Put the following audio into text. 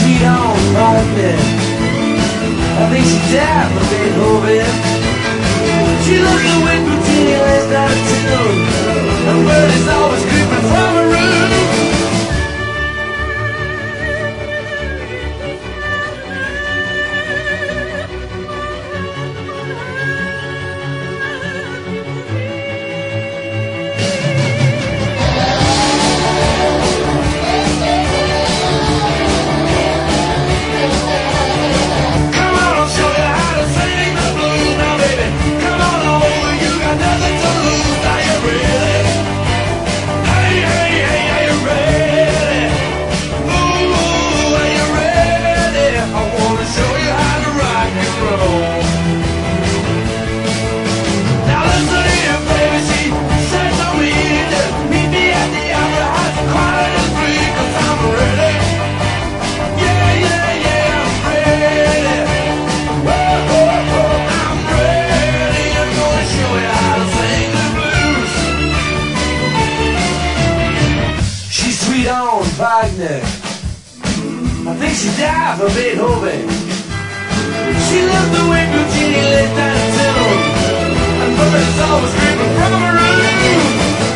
sweet on Wagner. I think she died for Beethoven. She loves the wind between her legs out of tune. The bird is always creeping from her room. Wagner. I think she died for Beethoven. She loved the way Puccini laid down a tune, and birds always creeping from her room.